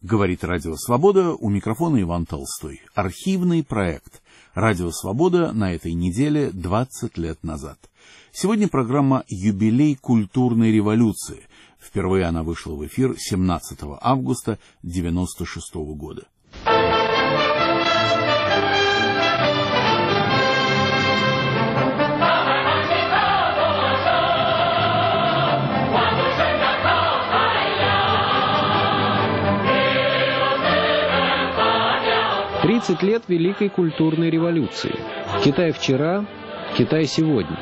Говорит Радио Свобода, у микрофона Иван Толстой. Архивный проект Радио Свобода на этой неделе 20 лет назад. Сегодня программа «Юбилей культурной революции». Впервые она вышла в эфир 17 августа 1996 года. «30 лет Великой культурной революции. Китай вчера, Китай сегодня».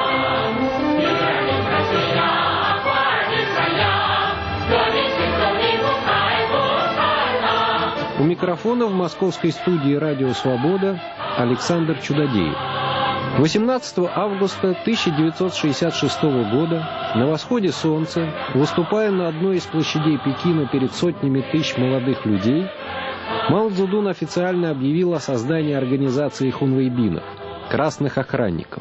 У микрофона в московской студии «Радио Свобода» Александр Чудодеев. 18 августа 1966 года на восходе солнца, выступая на одной из площадей Пекина перед сотнями тысяч молодых людей, Мао Цзэдун официально объявил о создании организации хунвейбинов – красных охранников.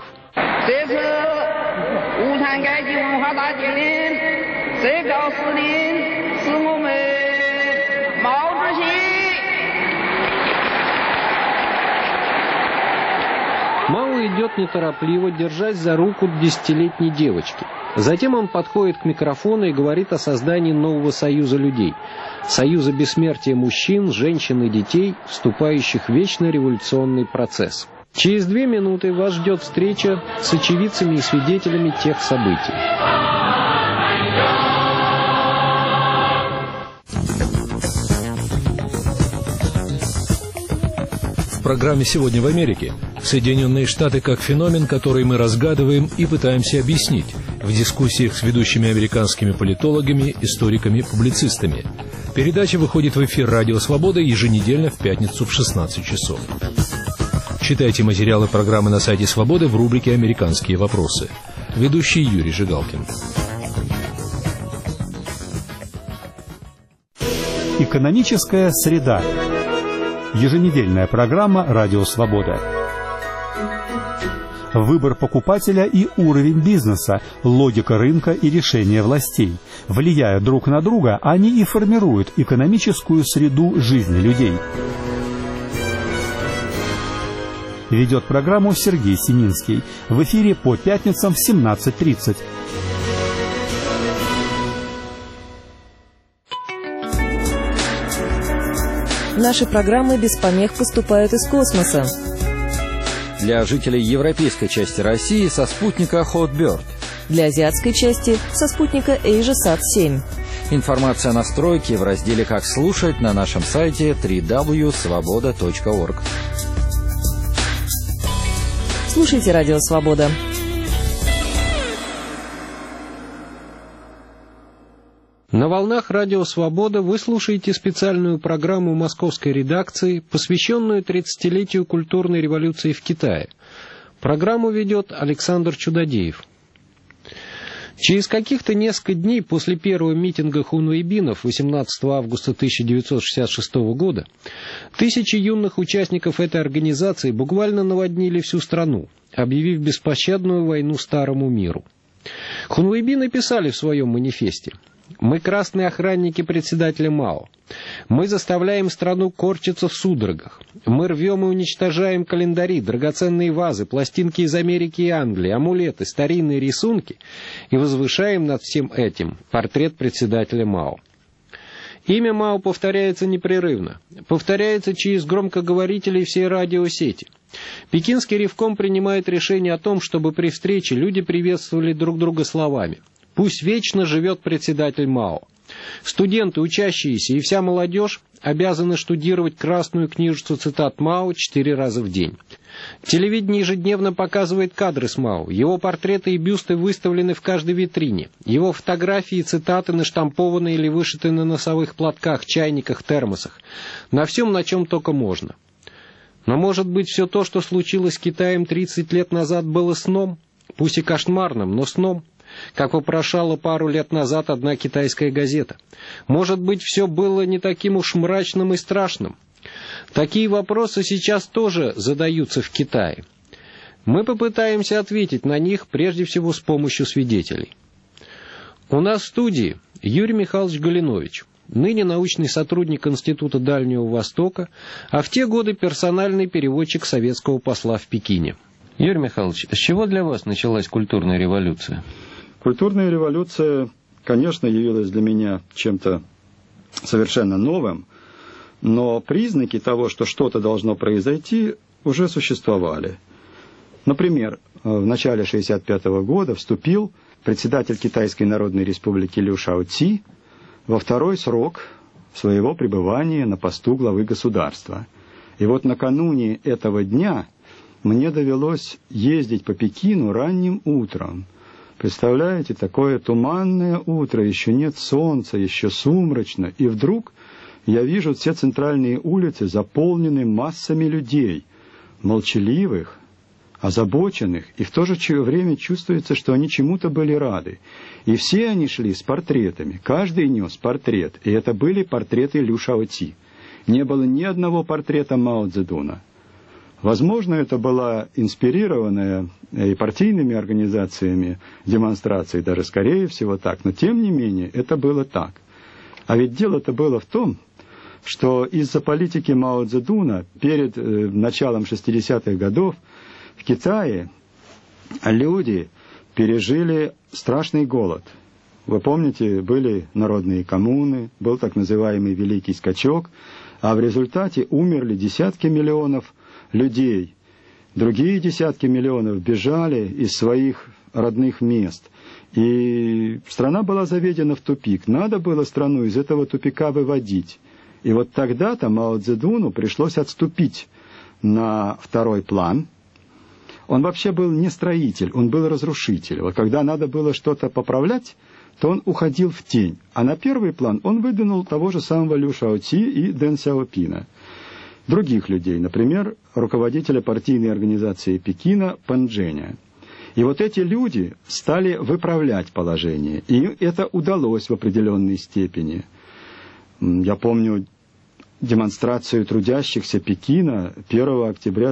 Мао идет неторопливо, держась за руку 10-летней девочки. Затем он подходит к микрофону и говорит о создании нового союза людей. Союза бессмертия мужчин, женщин и детей, вступающих в вечный революционный процесс. Через 2 минуты вас ждет встреча с очевидцами и свидетелями тех событий. В программе «Сегодня в Америке» Соединенные Штаты как феномен, который мы разгадываем и пытаемся объяснить в дискуссиях с ведущими американскими политологами, историками, публицистами. Передача выходит в эфир «Радио Свобода» еженедельно в пятницу в 16 часов. Читайте материалы программы на сайте «Свободы» в рубрике «Американские вопросы». Ведущий Юрий Жигалкин. Экономическая среда. Еженедельная программа «Радио Свобода». Выбор покупателя и уровень бизнеса, логика рынка и решения властей. Влияя друг на друга, они и формируют экономическую среду жизни людей. Ведет программу Сергей Семинский. В эфире по пятницам в 17:30. Наши программы без помех поступают из космоса. Для жителей европейской части России со спутника Hotbird. Для азиатской части со спутника AsiaSat-7. Информация о настройке в разделе «Как слушать» на нашем сайте www.svoboda.org. Слушайте Радио Свобода. На волнах «Радио Свобода» вы слушаете специальную программу московской редакции, посвященную 30-летию культурной революции в Китае. Программу ведет Александр Чудодеев. Через каких-то несколько дней после первого митинга хунвейбинов 18 августа 1966 года тысячи юных участников этой организации буквально наводнили всю страну, объявив беспощадную войну старому миру. Хунвейбины писали в своем манифесте: «Мы красные охранники председателя Мао. Мы заставляем страну корчиться в судорогах. Мы рвем и уничтожаем календари, драгоценные вазы, пластинки из Америки и Англии, амулеты, старинные рисунки и возвышаем над всем этим портрет председателя Мао». Имя Мао повторяется непрерывно, повторяется через громкоговорителей всей радиосети. Пекинский ревком принимает решение о том, чтобы при встрече люди приветствовали друг друга словами: «Пусть вечно живет председатель Мао». Студенты, учащиеся и вся молодежь обязаны штудировать красную книжицу цитат Мао 4 раза в день. Телевидение ежедневно показывает кадры с Мао. Его портреты и бюсты выставлены в каждой витрине. Его фотографии и цитаты наштампованы или вышиты на носовых платках, чайниках, термосах. На всем, на чем только можно. Но, может быть, все то, что случилось с Китаем 30 лет назад, было сном? Пусть и кошмарным, но сном? Как вопрошала пару лет назад одна китайская газета. Может быть, все было не таким уж мрачным и страшным? Такие вопросы сейчас тоже задаются в Китае. Мы попытаемся ответить на них прежде всего с помощью свидетелей. У нас в студии Юрий Михайлович Галинович, ныне научный сотрудник Института Дальнего Востока, а в те годы персональный переводчик советского посла в Пекине. Юрий Михайлович, с чего для вас началась культурная революция? Культурная революция, конечно, явилась для меня чем-то совершенно новым, но признаки того, что что-то должно произойти, уже существовали. Например, в начале 1965 года вступил председатель Китайской Народной Республики Лю Шаоци во второй срок своего пребывания на посту главы государства. И вот накануне этого дня мне довелось ездить по Пекину ранним утром. Представляете, такое туманное утро, еще нет солнца, еще сумрачно, и вдруг я вижу все центральные улицы заполнены массами людей, молчаливых, озабоченных, и в то же время чувствуется, что они чему-то были рады. И все они шли с портретами, каждый нес портрет, и это были портреты Лю Шаоци. Не было ни одного портрета Мао Цзэдуна. Возможно, это была инспирированная и партийными организациями демонстрация, даже скорее всего так, но тем не менее это было так. А ведь дело-то было в том, что из-за политики Мао Цзэдуна перед началом 60-х годов в Китае люди пережили страшный голод. Вы помните, были народные коммуны, был так называемый Великий скачок, а в результате умерли десятки миллионов людей. Другие десятки миллионов бежали из своих родных мест. И страна была заведена в тупик. Надо было страну из этого тупика выводить. И вот тогда-то Мао Цзэдуну пришлось отступить на второй план. Он вообще был не строитель, он был разрушитель. Вот когда надо было что-то поправлять, то он уходил в тень. А на первый план он выдвинул того же самого Лю Шаоци и Дэн Сяопина. Других людей, например, руководителя партийной организации Пекина Пэн Чжэня. И вот эти люди стали выправлять положение. И им это удалось в определенной степени. Я помню демонстрацию трудящихся Пекина 1 октября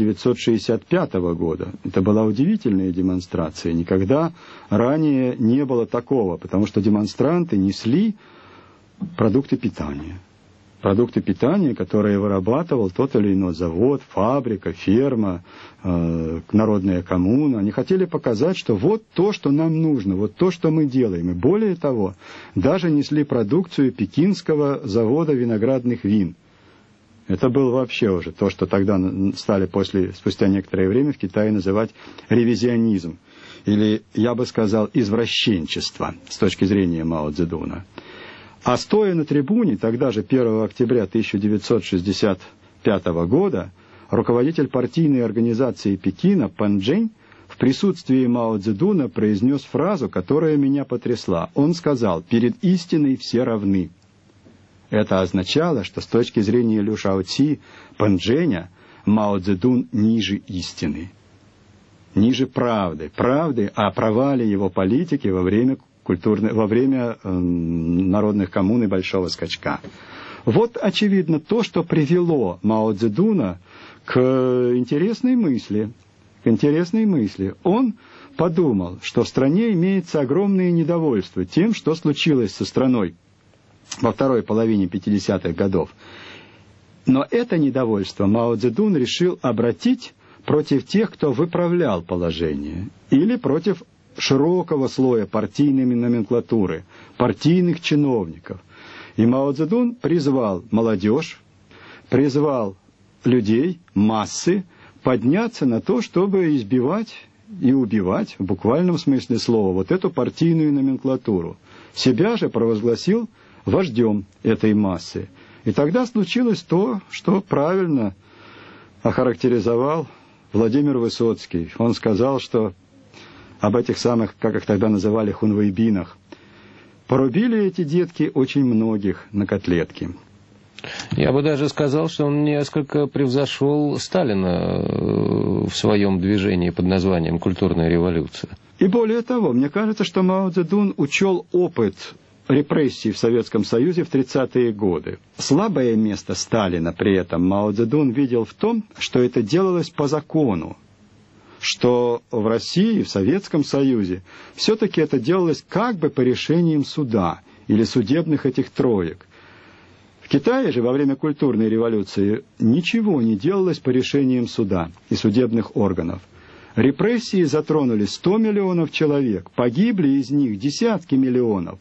1965 года. Это была удивительная демонстрация. Никогда ранее не было такого, потому что демонстранты несли продукты питания. Продукты питания, которые вырабатывал тот или иной завод, фабрика, ферма, народная коммуна. Они хотели показать, что вот то, что нам нужно, вот то, что мы делаем. И более того, даже несли продукцию пекинского завода виноградных вин. Это было вообще уже то, что тогда стали спустя некоторое время в Китае называть ревизионизм. Или, я бы сказал, извращенчество с точки зрения Мао Цзэдуна. А стоя на трибуне, тогда же 1 октября 1965 года, руководитель партийной организации Пекина Пэн Чжэнь в присутствии Мао Цзэдуна произнес фразу, которая меня потрясла. Он сказал: «Перед истиной все равны». Это означало, что с точки зрения Лю Шаоци, Пэн Чжэня, Мао Цзэдун ниже истины, ниже правды о провале его политики во время народных коммун и Большого скачка. Вот, очевидно, то, что привело Мао Цзэдуна к интересной мысли. Он подумал, что в стране имеется огромное недовольство тем, что случилось со страной во второй половине 50-х годов. Но это недовольство Мао Цзэдун решил обратить против тех, кто выправлял положение, или против широкого слоя партийной номенклатуры, партийных чиновников. И Мао Цзэдун призвал молодежь, призвал людей, массы, подняться на то, чтобы избивать и убивать, в буквальном смысле слова, вот эту партийную номенклатуру. Себя же провозгласил вождем этой массы. И тогда случилось то, что правильно охарактеризовал Владимир Высоцкий. Он сказал, что об этих самых, как их тогда называли, хунвейбинах, порубили эти детки очень многих на котлетки. Я бы даже сказал, что он несколько превзошел Сталина в своем движении под названием «Культурная революция». И более того, мне кажется, что Мао Цзэдун учел опыт репрессий в Советском Союзе в 30-е годы. Слабое место Сталина при этом Мао Цзэдун видел в том, что это делалось по закону, что в России, в Советском Союзе, все-таки это делалось как бы по решениям суда. или судебных этих троек. В Китае же во время культурной революции ничего не делалось по решениям суда и судебных органов. Репрессии затронули 100 миллионов человек, погибли из них десятки миллионов.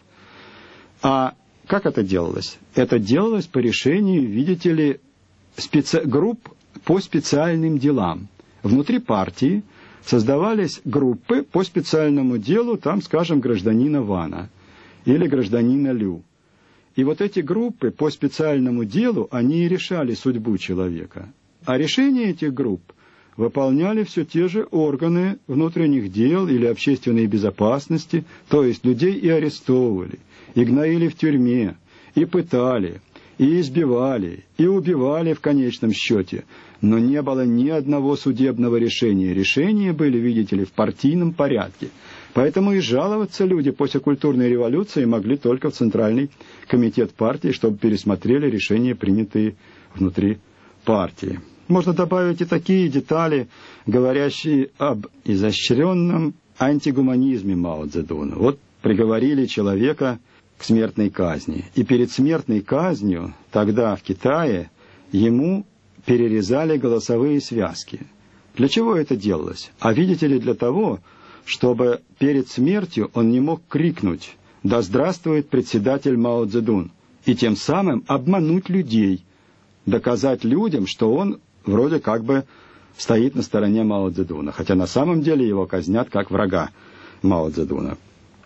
А как это делалось? Это делалось по решению, видите ли, групп по специальным делам. Внутри партии создавались группы по специальному делу, там, скажем, гражданина Вана или гражданина Лю. И вот эти группы по специальному делу, они и решали судьбу человека. А решение этих групп выполняли все те же органы внутренних дел или общественной безопасности, то есть людей и арестовывали, и гноили в тюрьме, и пытали, и избивали, и убивали в конечном счете. Но не было ни одного судебного решения. Решения были, видите ли, в партийном порядке. Поэтому и жаловаться люди после культурной революции могли только в Центральный комитет партии, чтобы пересмотрели решения, принятые внутри партии. Можно добавить и такие детали, говорящие об изощренном антигуманизме Мао Цзэдуна. Вот приговорили человека к смертной казни. И перед смертной казнью тогда в Китае ему перерезали голосовые связки. Для чего это делалось? А видите ли, для того, чтобы перед смертью он не мог крикнуть «Да здравствует председатель Мао Цзэдун!» и тем самым обмануть людей, доказать людям, что он вроде как бы стоит на стороне Мао Цзэдуна, хотя на самом деле его казнят как врага Мао Цзэдуна.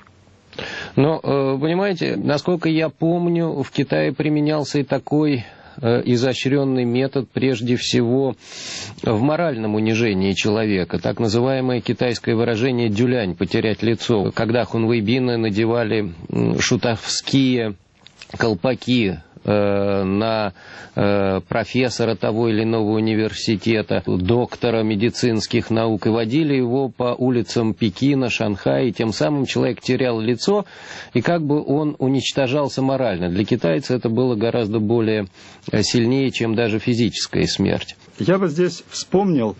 Но, понимаете, насколько я помню, в Китае применялся и такой изощренный метод, прежде всего, в моральном унижении человека. Так называемое китайское выражение «дюлянь» — потерять лицо. Когда хунвейбины надевали шутовские колпаки на профессора того или иного университета, доктора медицинских наук, и водили его по улицам Пекина, Шанхая, и тем самым человек терял лицо, и как бы он уничтожался морально. Для китайца это было гораздо более сильнее, чем даже физическая смерть. Я бы здесь вспомнил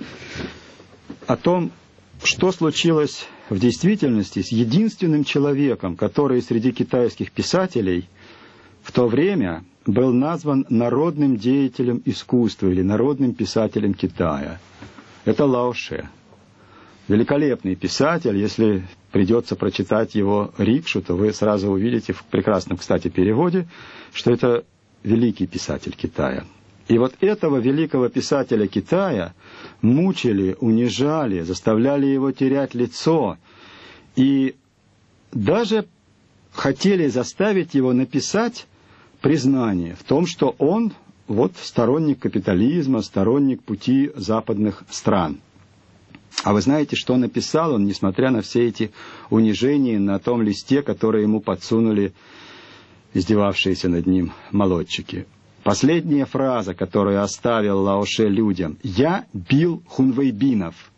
о том, что случилось в действительности с единственным человеком, который среди китайских писателей в то время был назван народным деятелем искусства или народным писателем Китая. Это Лао Ше. Великолепный писатель. Если придется прочитать его «Рикшу», то вы сразу увидите в прекрасном, кстати, переводе, что это великий писатель Китая. И вот этого великого писателя Китая мучили, унижали, заставляли его терять лицо. И даже хотели заставить его написать признание в том, что он вот сторонник капитализма, сторонник пути западных стран. А вы знаете, что написал он, несмотря на все эти унижения на том листе, который ему подсунули издевавшиеся над ним молодчики? Последняя фраза, которую оставил Лао Ше людям: «Я бил хунвейбинов».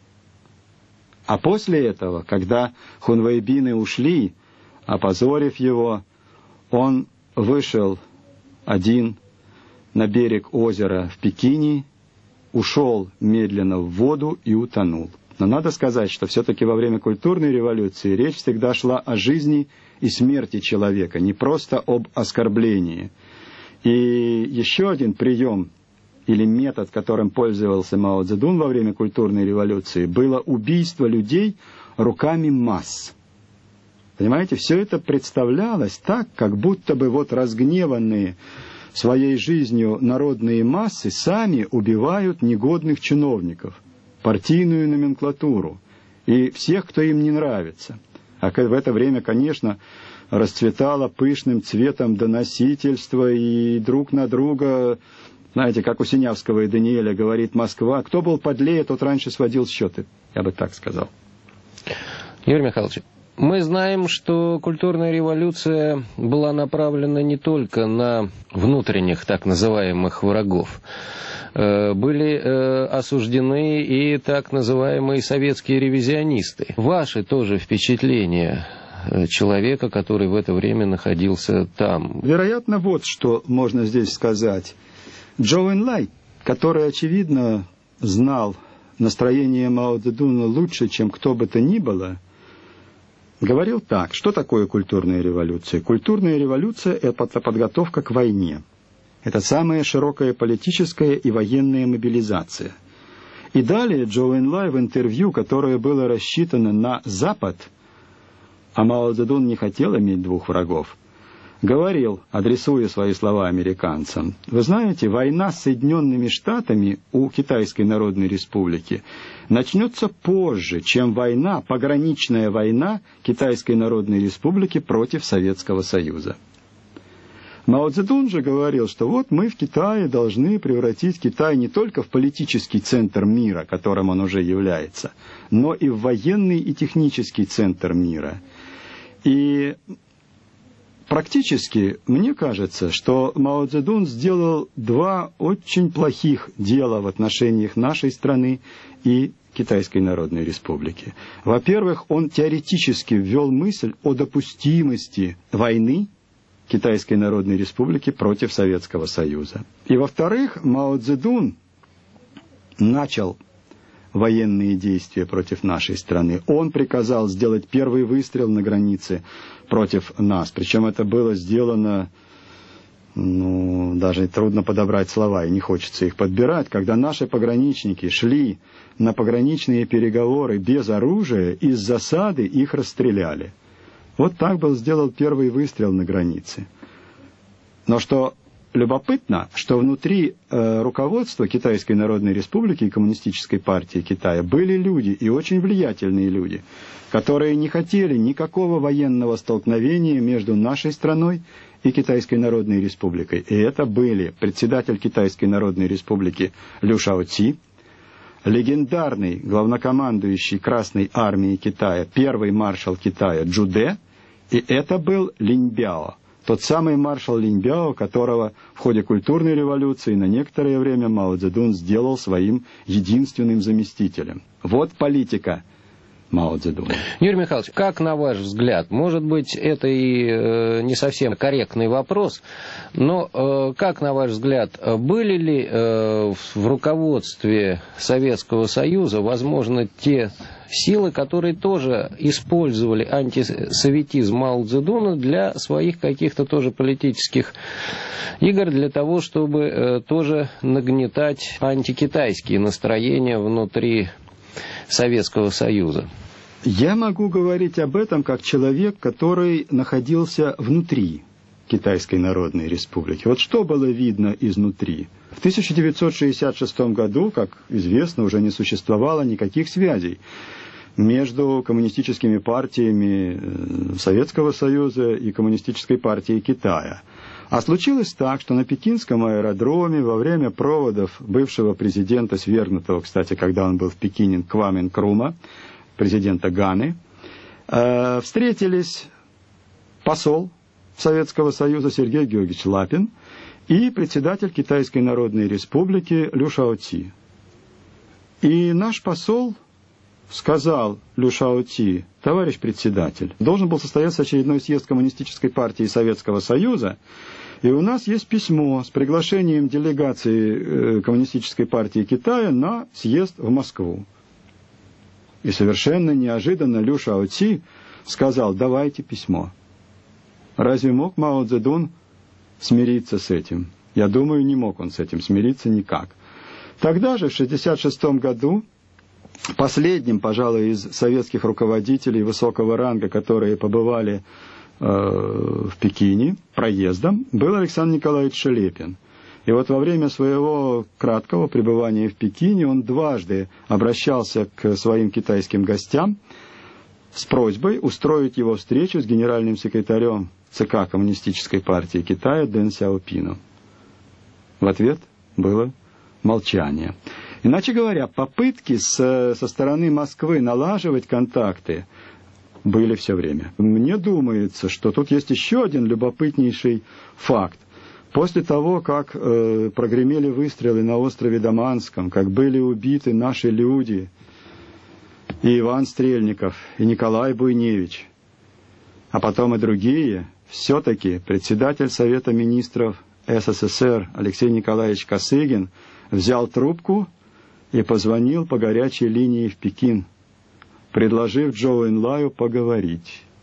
А после этого, когда хунвейбины ушли, опозорив его, он вышел один на берег озера в Пекине, ушел медленно в воду и утонул. Но надо сказать, что все-таки во время культурной революции речь всегда шла о жизни и смерти человека, не просто об оскорблении. И еще один прием или метод, которым пользовался Мао Цзэдун во время культурной революции, было убийство людей руками масс. Понимаете, все это представлялось так, как будто бы вот разгневанные своей жизнью народные массы сами убивают негодных чиновников, партийную номенклатуру и всех, кто им не нравится. А в это время, конечно, расцветало пышным цветом доносительство и друг на друга, знаете, как у Синявского и Даниэля говорит Москва: кто был подлее, тот раньше сводил счеты. Я бы так сказал. Юрий Михайлович, мы знаем, что культурная революция была направлена не только на внутренних так называемых врагов. Были осуждены и так называемые советские ревизионисты. Ваши тоже впечатления человека, который в это время находился там? Вероятно, вот что можно здесь сказать. Чжоу Энлай, который, очевидно, знал настроение Мао Цзэдуна лучше, чем кто бы то ни было, говорил так: что такое культурная революция? Культурная революция – это подготовка к войне. Это самая широкая политическая и военная мобилизация. И далее Чжоу Энлай в интервью, которое было рассчитано на Запад, а Мао Цзэдун не хотел иметь двух врагов, говорил, адресуя свои слова американцам: вы знаете, война с Соединенными Штатами у Китайской Народной Республики начнется позже, чем война, пограничная война Китайской Народной Республики против Советского Союза. Мао Цзэдун же говорил, что вот мы в Китае должны превратить Китай не только в политический центр мира, которым он уже является, но и в военный и технический центр мира. И практически, мне кажется, что Мао Цзэдун сделал два очень плохих дела в отношениях нашей страны и Китайской Народной Республики. Во-первых, он теоретически ввел мысль о допустимости войны Китайской Народной Республики против Советского Союза. И во-вторых, Мао Цзэдун начал военные действия против нашей страны. Он приказал сделать первый выстрел на границе против нас. Причем это было сделано, даже трудно подобрать слова, и не хочется их подбирать, когда наши пограничники шли на пограничные переговоры без оружия, из засады их расстреляли. Вот так был сделан первый выстрел на границе. Но что любопытно, что внутри руководства Китайской Народной Республики и Коммунистической партии Китая были люди, и очень влиятельные люди, которые не хотели никакого военного столкновения между нашей страной и Китайской Народной Республикой. И это были председатель Китайской Народной Республики Лю Шаоци, легендарный главнокомандующий Красной армии Китая, первый маршал Китая Чжу Дэ, и это был Линь Бяо, тот самый маршал Линь Бяо, которого в ходе культурной революции на некоторое время Мао Цзэдун сделал своим единственным заместителем. Вот политика Мао Цзэдуна. Юрий Михайлович, как на ваш взгляд, может быть, это и не совсем корректный вопрос, но как на ваш взгляд, были ли в руководстве Советского Союза, возможно, те силы, которые тоже использовали антисоветизм Мао Цзэдуна для своих каких-то тоже политических игр, для того, чтобы тоже нагнетать антикитайские настроения внутри Советского Союза? Я могу говорить об этом как человек, который находился внутри Китайской Народной Республики. Вот что было видно изнутри. В 1966 году, как известно, уже не существовало никаких связей между коммунистическими партиями Советского Союза и Коммунистической партией Китая. А случилось так, что на Пекинском аэродроме во время проводов бывшего президента, свергнутого, кстати, когда он был в Пекине, Кваме Нкрума, президента Ганы, встретились посол Советского Союза Сергей Георгиевич Лапин и председатель Китайской Народной Республики Лю Шаоци. И наш посол сказал Лю Шаоци: товарищ председатель, должен был состояться очередной съезд Коммунистической партии Советского Союза, и у нас есть письмо с приглашением делегации Коммунистической партии Китая на съезд в Москву. И совершенно неожиданно Лю Шаоци сказал: давайте письмо. Разве мог Мао Цзэдун смириться с этим? Я думаю, не мог он с этим смириться никак. Тогда же, в 1966 году, последним, пожалуй, из советских руководителей высокого ранга, которые побывали в Пекине проездом, был Александр Николаевич Шелепин. И вот во время своего краткого пребывания в Пекине он дважды обращался к своим китайским гостям с просьбой устроить его встречу с генеральным секретарем ЦК Коммунистической партии Китая Дэн Сяопином. В ответ было молчание. Иначе говоря, попытки со стороны Москвы налаживать контакты были все время. Мне думается, что тут есть еще один любопытнейший факт. После того, как прогремели выстрелы на острове Даманском, как были убиты наши люди, и Иван Стрельников, и Николай Буйневич, а потом и другие, все-таки председатель Совета министров СССР Алексей Николаевич Косыгин взял трубку и позвонил по горячей линии в Пекин, предложив Чжоу Энлаю поговорить.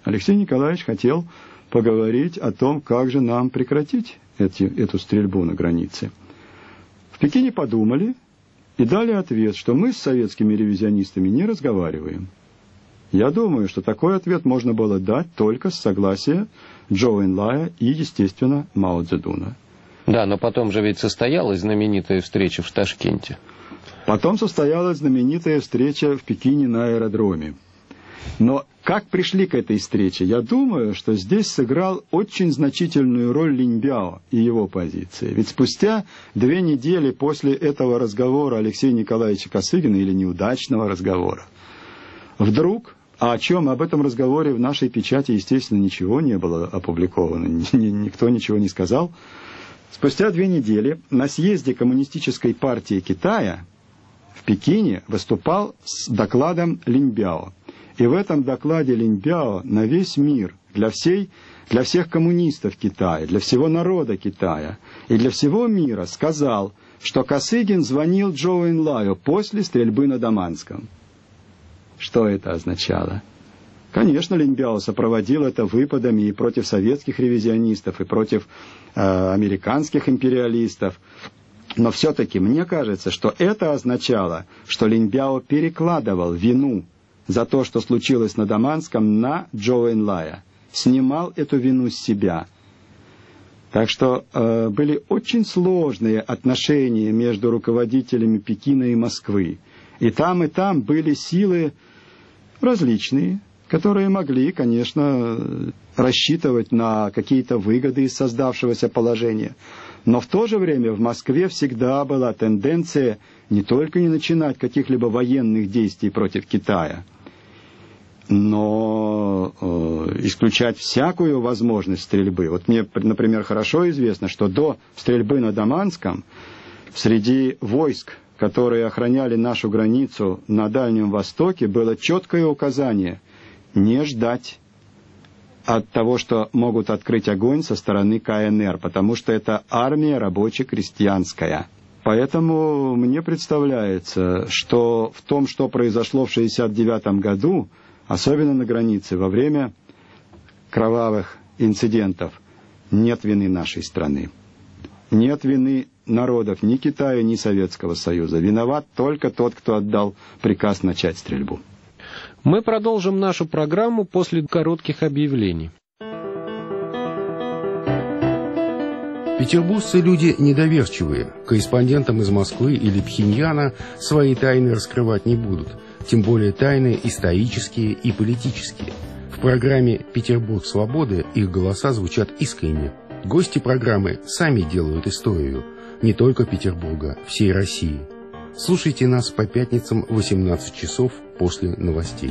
Алексей Николаевич хотел поговорить о том, как же нам прекратить эту стрельбу на границе. В Пекине подумали и дали ответ, что мы с советскими ревизионистами не разговариваем. Я думаю, что такой ответ можно было дать только с согласия Чжоу Энлая и, естественно, Мао Цзэдуна. Да, но потом же ведь состоялась знаменитая встреча в Ташкенте. Потом состоялась знаменитая встреча в Пекине на аэродроме. Но как пришли к этой встрече? Я думаю, что здесь сыграл очень значительную роль Линь Бяо и его позиция. Ведь спустя 2 недели после этого разговора Алексея Николаевича Косыгина, или неудачного разговора, вдруг, об этом разговоре в нашей печати, естественно, ничего не было опубликовано, никто ничего не сказал, спустя 2 недели на съезде Коммунистической партии Китая в Пекине выступал с докладом Линь Бяо. И в этом докладе Линь Бяо на весь мир, для всех коммунистов Китая, для всего народа Китая и для всего мира сказал, что Косыгин звонил Чжоу Энлаю после стрельбы на Даманском. Что это означало? Конечно, Линь Бяо сопроводил это выпадами и против советских ревизионистов, и против американских империалистов. Но все-таки мне кажется, что это означало, что Линь Бяо перекладывал вину за то, что случилось на Даманском, на Чжоу Энлая. Снимал эту вину с себя. Так что были очень сложные отношения между руководителями Пекина и Москвы. И там были силы различные, которые могли, конечно, рассчитывать на какие-то выгоды из создавшегося положения. Но в то же время в Москве всегда была тенденция не только не начинать каких-либо военных действий против Китая, но исключать всякую возможность стрельбы. Вот мне, например, хорошо известно, что до стрельбы на Даманском среди войск, которые охраняли нашу границу на Дальнем Востоке, было четкое указание не ждать от того, что могут открыть огонь со стороны КНР, потому что это армия рабоче-крестьянская. Поэтому мне представляется, что в том, что произошло в 1969 году, особенно на границе, во время кровавых инцидентов, нет вины нашей страны. Нет вины народов ни Китая, ни Советского Союза. Виноват только тот, кто отдал приказ начать стрельбу. Мы продолжим нашу программу после коротких объявлений. Петербуржцы люди недоверчивые. Корреспондентам из Москвы или Пхеньяна свои тайны раскрывать не будут. Тем более тайны исторические и политические. В программе «Петербург свободы» их голоса звучат искренне. Гости программы сами делают историю. Не только Петербурга, всей России. Слушайте нас по пятницам в 18 часов после новостей.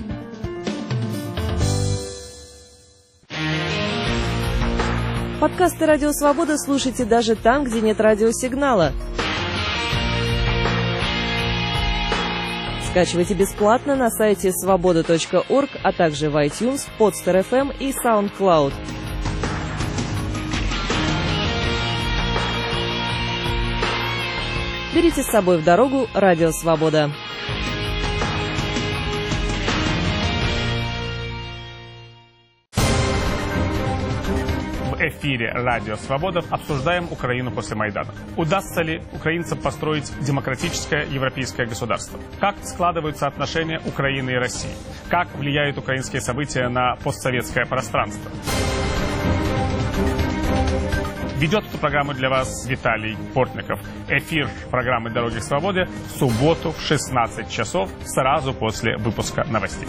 Подкасты «Радио Свобода» слушайте даже там, где нет радиосигнала. Скачивайте бесплатно на сайте svoboda.org, а также в iTunes, Podster.fm и SoundCloud. Берите с собой в дорогу «Радио Свобода». В эфире «Радио Свобода» обсуждаем Украину после Майдана. Удастся ли украинцам построить демократическое европейское государство? Как складываются отношения Украины и России? Как влияют украинские события на постсоветское пространство? Ведет эту программу для вас Виталий Портников. Эфир программы «Дороги к свободе» в субботу в 16 часов, сразу после выпуска новостей.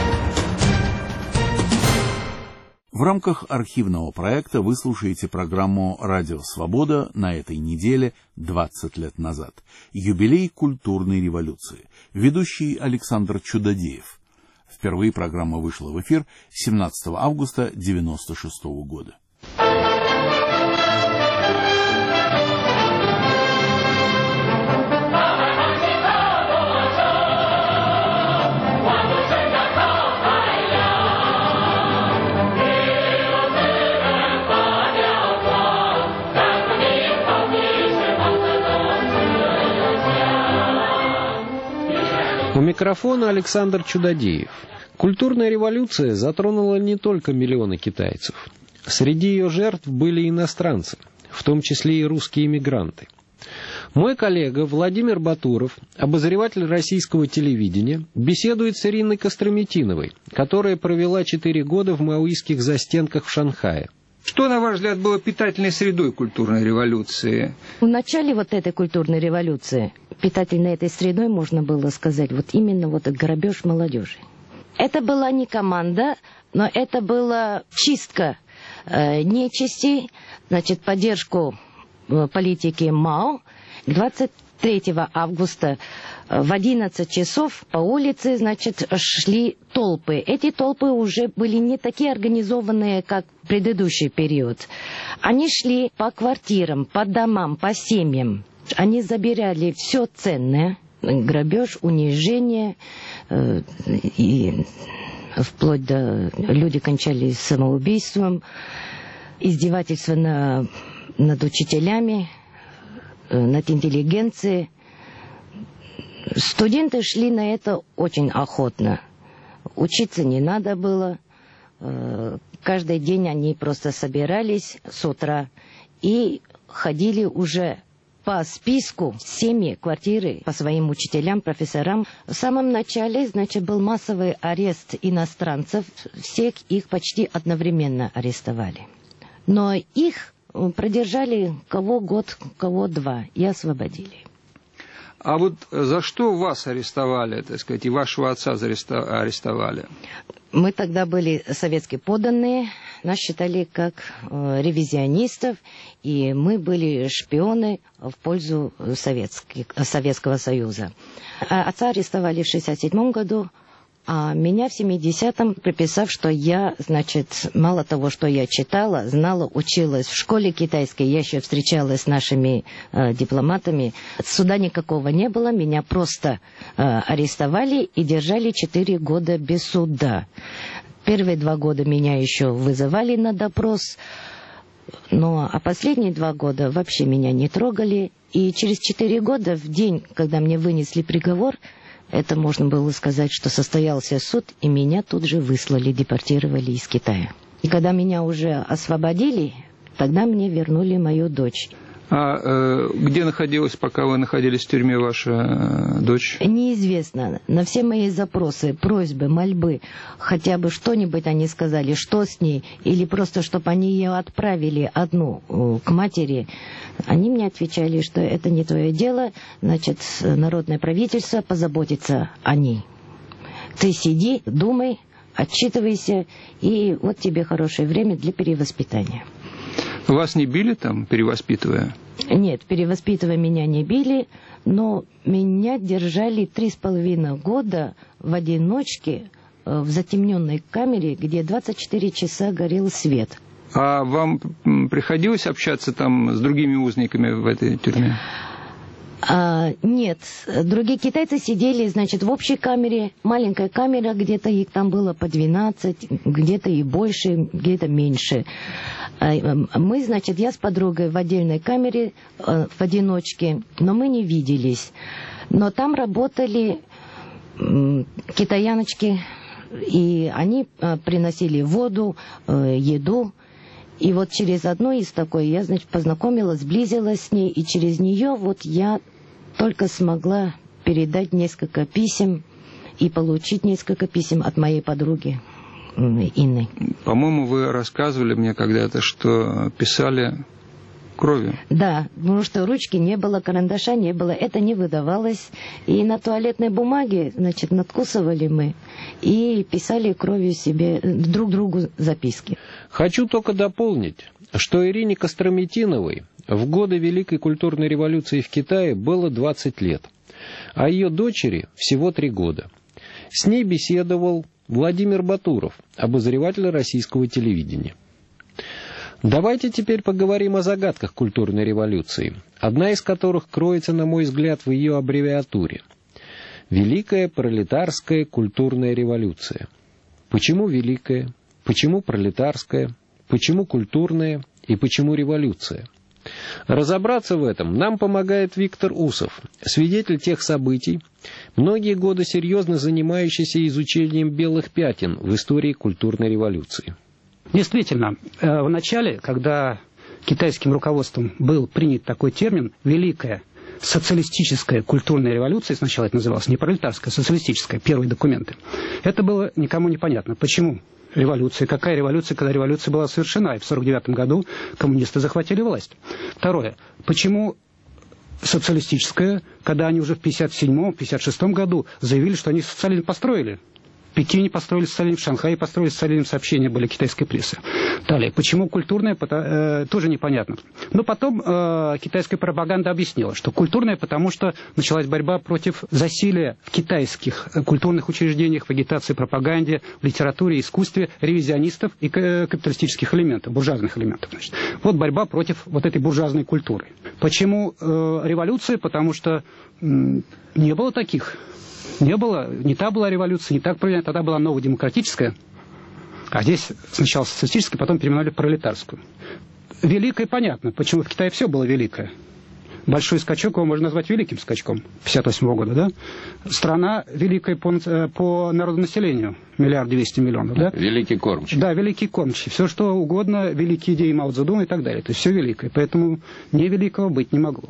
В рамках архивного проекта вы слушаете программу «Радио Свобода» на этой неделе 20 лет назад. Юбилей культурной революции. Ведущий Александр Чудодеев. Впервые программа вышла в эфир 17 августа 1996 года. У микрофона Александр Чудодеев. Культурная революция затронула не только миллионы китайцев. Среди ее жертв были иностранцы, в том числе и русские эмигранты. Мой коллега Владимир Батуров, обозреватель российского телевидения, беседует с Ириной Костромитиновой, которая провела 4 года в маоистских застенках в Шанхае. Что, на ваш взгляд, было питательной средой культурной революции? В начале вот этой культурной революции питательной этой средой, можно было сказать, вот именно вот грабеж молодежи. Это была не команда, но это была чистка нечисти, значит, поддержку политики Мао. 23 августа в 11 часов по улице, значит, шли толпы. Эти толпы уже были не такие организованные, как в предыдущий период. Они шли по квартирам, по домам, по семьям. Они забирали все ценное. Грабеж, унижение, и вплоть до люди кончали самоубийством, издевательства над учителями, над интеллигенцией. Студенты шли на это очень охотно. Учиться не надо было. Каждый день они просто собирались с утра и ходили уже по списку семьи, квартиры, по своим учителям, профессорам. В самом начале, значит, был массовый арест иностранцев. Всех их почти одновременно арестовали. Но их продержали кого год, кого 2 и освободили. А вот за что вас арестовали, так сказать, и вашего отца арестовали? Мы тогда были советски подданные, нас считали как ревизионистов, и мы были шпионы в пользу Советского Союза. Отца арестовали в 1967 году, а меня в 70-м, приписав, что я, значит, мало того, что я читала, знала, училась в школе китайской, я еще встречалась с нашими дипломатами. Суда никакого не было, меня просто арестовали и держали 4 года без суда. Первые 2 года меня еще вызывали на допрос, а последние 2 года вообще меня не трогали. И через 4 года, в день, когда мне вынесли приговор, это можно было сказать, что состоялся суд, и меня тут же выслали, депортировали из Китая. И когда меня уже освободили, тогда мне вернули мою дочь. А где находилась, пока вы находились в тюрьме, ваша дочь? Неизвестно. На все мои запросы, просьбы, мольбы, хотя бы что-нибудь они сказали, что с ней, или просто, чтобы они ее отправили одну к матери, они мне отвечали, что это не твое дело, значит, народное правительство позаботится о ней. Ты сиди, думай, отчитывайся, и вот тебе хорошее время для перевоспитания. Вас не били там, перевоспитывая? Нет, перевоспитывая меня не били, но меня держали 3,5 года в одиночке в затемненной камере, где 24 часа горел свет. А вам приходилось общаться там с другими узниками в этой тюрьме? Нет, другие китайцы сидели, значит, в общей камере, маленькая камера, где-то их там было по 12, где-то и больше, где-то меньше. Мы, значит, я с подругой в отдельной камере, в одиночке, но мы не виделись. Но там работали китаяночки, и они приносили воду, еду. И вот через одну из такой я, значит, познакомилась, сблизилась с ней, и через нее вот я только смогла передать несколько писем и получить несколько писем от моей подруги Инны. По-моему, вы рассказывали мне когда-то, что писали кровью. Да, потому что ручки не было, карандаша не было, это не выдавалось. И на туалетной бумаге, значит, надкусывали мы и писали кровью себе, друг другу записки. Хочу только дополнить, что Ирине Костромитиновой в годы Великой культурной революции в Китае было 20 лет, а ее дочери всего 3 года. С ней беседовал Владимир Батуров, обозреватель российского телевидения. Давайте теперь поговорим о загадках культурной революции, одна из которых кроется, на мой взгляд, в ее аббревиатуре. Великая пролетарская культурная революция. Почему великая? Почему пролетарская? Почему культурная? И почему революция? Разобраться в этом нам помогает Виктор Усов, свидетель тех событий, многие годы серьезно занимающийся изучением белых пятен в истории культурной революции. Действительно, в начале, когда китайским руководством был принят такой термин «Великая социалистическая культурная революция», сначала это называлось не пролетарская, а социалистическая, первые документы, это было никому непонятно. Почему революция? Какая революция, когда революция была совершена, и в 1949 году коммунисты захватили власть? Второе. Почему социалистическая, когда они уже в 1957-1956 году заявили, что они социализм построили? В Пекине построили социализм, в Шанхае построили социализм, сообщения были китайской прессы. Далее, почему культурная, тоже непонятно. Но потом китайская пропаганда объяснила, что культурная, потому что началась борьба против засилия в китайских культурных учреждениях, в агитации, пропаганде, в литературе, искусстве ревизионистов и капиталистических элементов, буржуазных элементов. Значит. Вот борьба против вот этой буржуазной культуры. Почему революция? Потому что не было таких. Не было, не та была революция, не так проведена, тогда была новодемократическая, а здесь сначала социалистическая, потом переименовали пролетарскую. Великое понятно, почему в Китае все было великое. Большой скачок его можно назвать великим скачком 1958 года, да? Страна великая по народонаселению, 1 200 000 000, да? Великий кормчий. Да, великий кормчий. Все что угодно, великие идеи Мао Цзэдуна и так далее. То есть все великое, поэтому не великого быть не могло.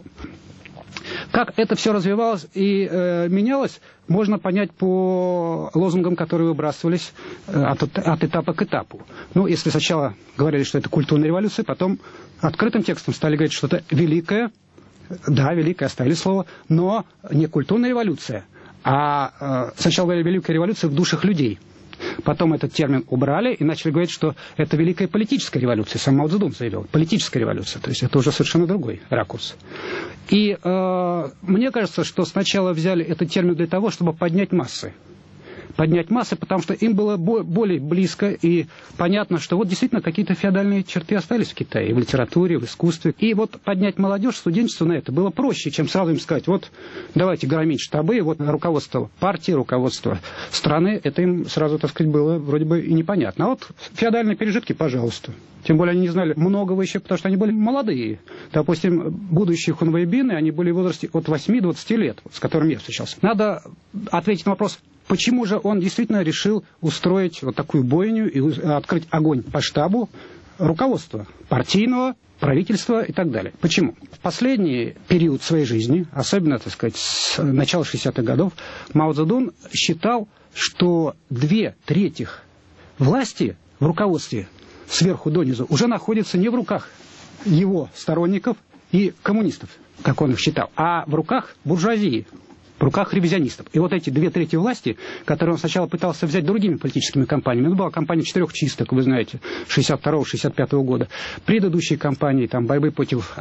Как это все развивалось и менялось, можно понять по лозунгам, которые выбрасывались от этапа к этапу. Ну, если сначала говорили, что это культурная революция, потом открытым текстом стали говорить, что это великая, да, великая, оставили слово, но не культурная революция, а сначала говорили великая революция в душах людей. Потом этот термин убрали и начали говорить, что это великая политическая революция. Сам Мао Цзэдун заявил. Политическая революция. То есть это уже совершенно другой ракурс. И мне кажется, что сначала взяли этот термин для того, чтобы поднять массы. Поднять массы, потому что им было более близко и понятно, что вот действительно какие-то феодальные черты остались в Китае, и в литературе, и в искусстве. И вот поднять молодежь, студенчество на это было проще, чем сразу им сказать, вот давайте громить штабы, вот руководство партии, руководство страны, это им сразу, так сказать, было вроде бы и непонятно. А вот феодальные пережитки, пожалуйста. Тем более они не знали многого еще, потому что они были молодые. Допустим, будущие хунвейбины, они были в возрасте от 8-20 лет, с которыми я встречался. Надо ответить на вопрос, почему же он действительно решил устроить вот такую бойню и открыть огонь по штабу руководства партийного, правительства и так далее. Почему? В последний период своей жизни, особенно, так сказать, с начала 60-х годов, Мао Цзэдун считал, что 2/3 власти в руководстве сверху донизу уже находятся не в руках его сторонников и коммунистов, как он их считал, а в руках буржуазии, в руках ревизионистов. И вот эти 2/3 власти, которые он сначала пытался взять другими политическими кампаниями, ну, была кампания 4 чисток, вы знаете, 62-65 года, предыдущие кампании, там, борьбы против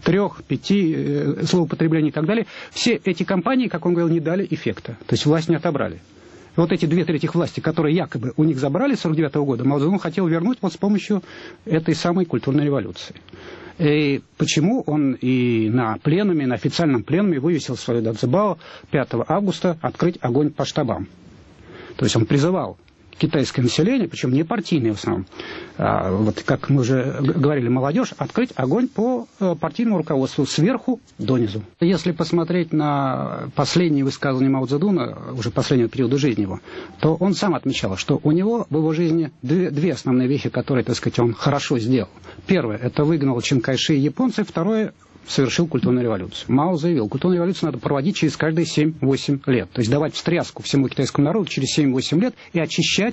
3-5 злоупотреблений и так далее, все эти кампании, как он говорил, не дали эффекта, то есть власть не отобрали. Вот эти 2/3 власти, которые якобы у них забрали с 1949 года, Мао Цзэдун хотел вернуть вот с помощью этой самой культурной революции. И почему он и на пленуме, на официальном пленуме вывесил свою дацзебао 5 августа открыть огонь по штабам. То есть он призывал китайское население, причем не партийное в основном, вот как мы уже говорили, молодежь, открыть огонь по партийному руководству сверху донизу. Если посмотреть на последние высказывания Мао Цзэдуна, уже последнего периода жизни его, то он сам отмечал, что у него в его жизни две основные вещи, которые, так сказать, он хорошо сделал. Первое, это выгнал Чан Кайши и японцев. Второе, совершил культурную революцию. Мао заявил, культурную революцию надо проводить через каждые 7-8 лет. То есть давать встряску всему китайскому народу через 7-8 лет и очищать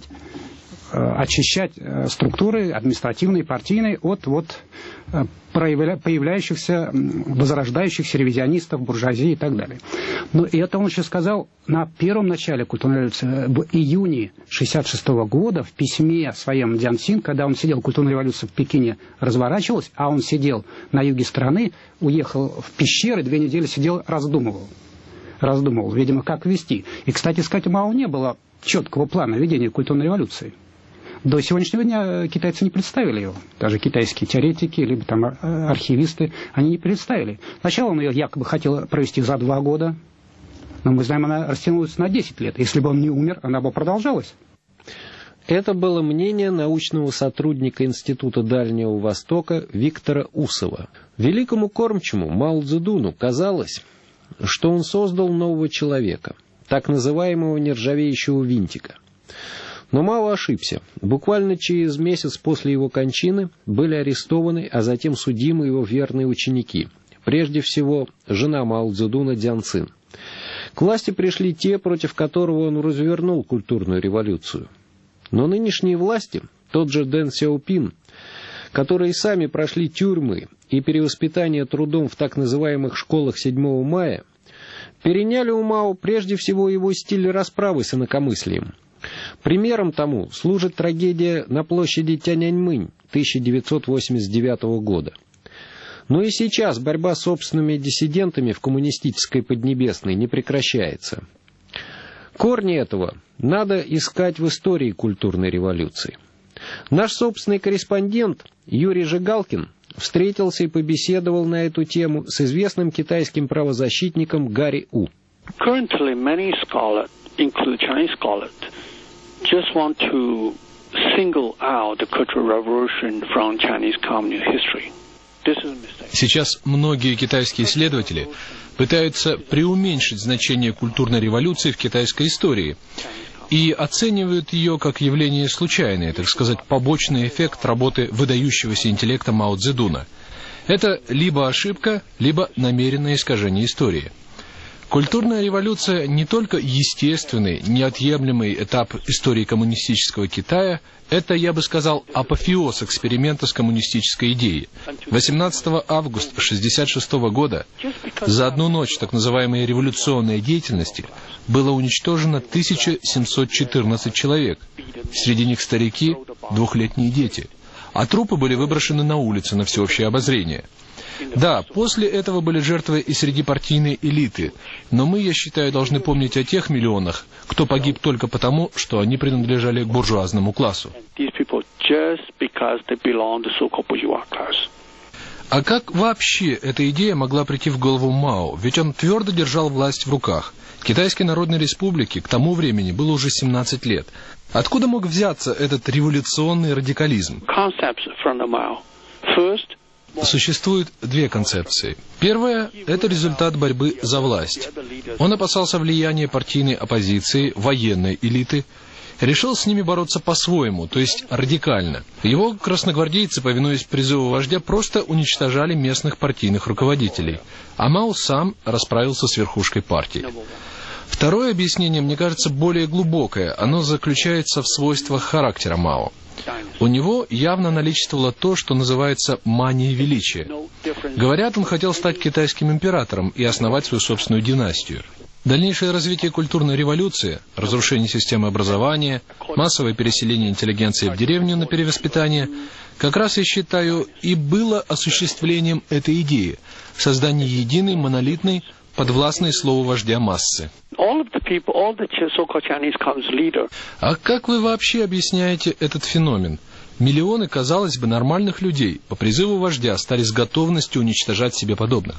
структуры административные, партийные от появляющихся, возрождающихся ревизионистов, буржуазии и так далее. Но и это он еще сказал на первом начале культурной революции, в июне 1966 года, в письме своем Дзянсин, когда он сидел, культурная революция в Пекине разворачивалась, а он сидел на юге страны, уехал в пещеры, 2 недели сидел, раздумывал, видимо, как вести. И, кстати сказать, у Мао не было четкого плана ведения культурной революции. До сегодняшнего дня китайцы не представили его. Даже китайские теоретики, либо там архивисты, они не представили. Сначала он ее якобы хотел провести за 2 года, но мы знаем, она растянулась на 10 лет. Если бы он не умер, она бы продолжалась. Это было мнение научного сотрудника Института Дальнего Востока Виктора Усова. Великому кормчему Мао Цзэдуну казалось, что он создал нового человека, так называемого нержавеющего винтика. Но Мао ошибся. Буквально через месяц после его кончины были арестованы, а затем судимы его верные ученики. Прежде всего, жена Мао Цзэдуна Дзян Цин. К власти пришли те, против которого он развернул культурную революцию. Но нынешние власти, тот же Дэн Сяопин, которые сами прошли тюрьмы и перевоспитание трудом в так называемых школах 7 мая, переняли у Мао прежде всего его стиль расправы с инакомыслием. Примером тому служит трагедия на площади Тяньаньмэнь 1989 года. Но и сейчас борьба с собственными диссидентами в коммунистической Поднебесной не прекращается. Корни этого надо искать в истории культурной революции. Наш собственный корреспондент Юрий Жигалкин встретился и побеседовал на эту тему с известным китайским правозащитником Гарри У. Currently, many scholars, including Chinese scholars, just want to single out the Cultural Revolution from Chinese communist history. Сейчас многие китайские исследователи пытаются преуменьшить значение культурной революции в китайской истории и оценивают ее как явление случайное, так сказать, побочный эффект работы выдающегося интеллекта Мао Цзэдуна. Это либо ошибка, либо намеренное искажение истории. Культурная революция не только естественный, неотъемлемый этап истории коммунистического Китая, это, я бы сказал, апофеоз эксперимента с коммунистической идеей. 18 августа 1966 года за одну ночь так называемой революционной деятельности было уничтожено 1714 человек, среди них старики, 2-летние дети, а трупы были выброшены на улицы на всеобщее обозрение. Да, после этого были жертвы и среди партийной элиты, но мы, я считаю, должны помнить о тех миллионах, кто погиб только потому, что они принадлежали к буржуазному классу. А как вообще эта идея могла прийти в голову Мао? Ведь он твердо держал власть в руках. Китайской Народной Республике к тому времени было уже 17 лет. Откуда мог взяться этот революционный радикализм? Существует две концепции. Первая – это результат борьбы за власть. Он опасался влияния партийной оппозиции, военной элиты, решил с ними бороться по-своему, то есть радикально. Его красногвардейцы, повинуясь призыву вождя, просто уничтожали местных партийных руководителей, а Мао сам расправился с верхушкой партии. Второе объяснение, мне кажется, более глубокое. Оно заключается в свойствах характера Мао. У него явно наличествовало то, что называется манией величия. Говорят, он хотел стать китайским императором и основать свою собственную династию. Дальнейшее развитие культурной революции, разрушение системы образования, массовое переселение интеллигенции в деревню на перевоспитание, как раз, я считаю, и было осуществлением этой идеи – создания единой, монолитной, подвластной слову вождя массы. А как вы вообще объясняете этот феномен? Миллионы, казалось бы, нормальных людей по призыву вождя стали с готовностью уничтожать себе подобных.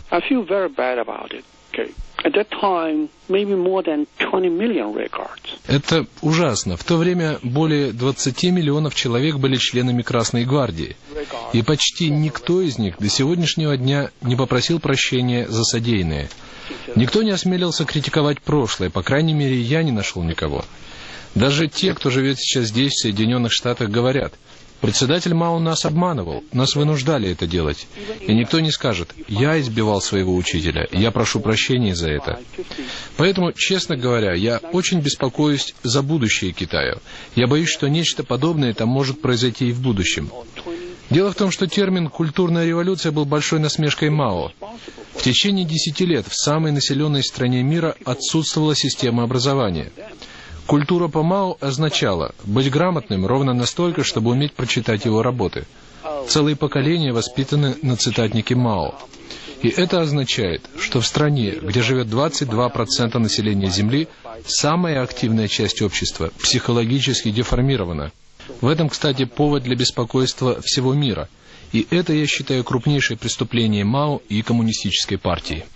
Это ужасно. В то время более 20 миллионов человек были членами Красной гвардии. И почти никто из них до сегодняшнего дня не попросил прощения за содеянное. Никто не осмелился критиковать прошлое, по крайней мере, я не нашел никого. Даже те, кто живет сейчас здесь, в Соединенных Штатах, говорят: председатель Мао нас обманывал, нас вынуждали это делать. И никто не скажет: я избивал своего учителя, я прошу прощения за это. Поэтому, честно говоря, я очень беспокоюсь за будущее Китая. Я боюсь, что нечто подобное там может произойти и в будущем. Дело в том, что термин «культурная революция» был большой насмешкой Мао. В течение 10 лет в самой населенной стране мира отсутствовала система образования. Культура по Мао означала быть грамотным ровно настолько, чтобы уметь прочитать его работы. Целые поколения воспитаны на цитатнике Мао. И это означает, что в стране, где живет 22% населения Земли, самая активная часть общества психологически деформирована. В этом, кстати, повод для беспокойства всего мира. И это, я считаю, крупнейшее преступление Мао и коммунистической партии.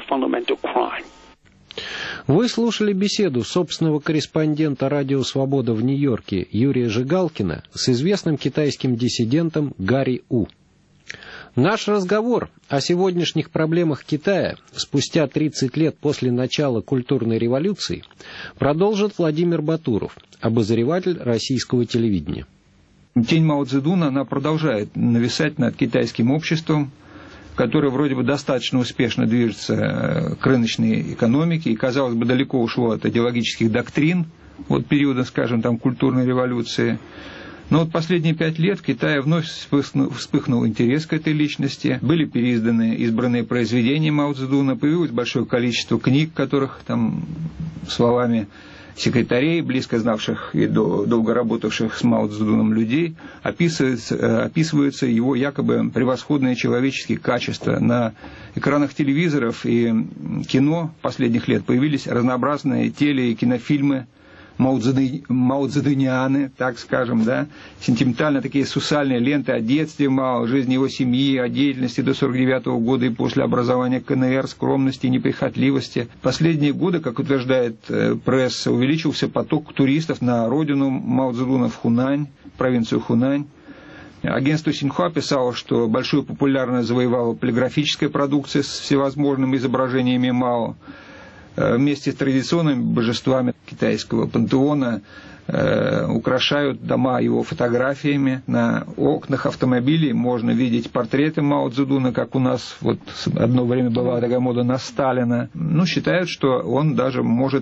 Вы слушали беседу собственного корреспондента «Радио Свобода» в Нью-Йорке Юрия Жигалкина с известным китайским диссидентом Гарри У. Наш разговор о сегодняшних проблемах Китая спустя 30 лет после начала культурной революции продолжит Владимир Батуров, обозреватель российского телевидения. Тень Мао Цзэдуна, она продолжает нависать над китайским обществом, которое вроде бы достаточно успешно движется к рыночной экономике и, казалось бы, далеко ушло от идеологических доктрин от периода, скажем, там, культурной революции. Но вот последние 5 лет в Китае вновь вспыхнул интерес к этой личности. Были переизданы избранные произведения Мао Цзэдуна, появилось большое количество книг, которых там словами секретарей, близко знавших и долго работавших с Мао Цзэдуном людей, описываются его якобы превосходные человеческие качества. На экранах телевизоров и кино последних лет появились разнообразные теле- и кинофильмы маоцзэдунианы, так скажем, да, сентиментально такие сусальные ленты о детстве Мао, о жизни его семьи, о деятельности до 1949 года и после образования КНР, скромности и неприхотливости. Последние годы, как утверждает пресса, увеличился поток туристов на родину Мао Цзэдуна в Хунань, провинцию Хунань. Агентство Синьхуа писало, что большую популярность завоевала полиграфическая продукция с всевозможными изображениями Мао. Вместе с традиционными божествами китайского пантеона украшают дома его фотографиями. На окнах автомобилей можно видеть портреты Мао Цзэдуна, как у нас вот одно время была такая мода на Сталина. Считают, что он даже может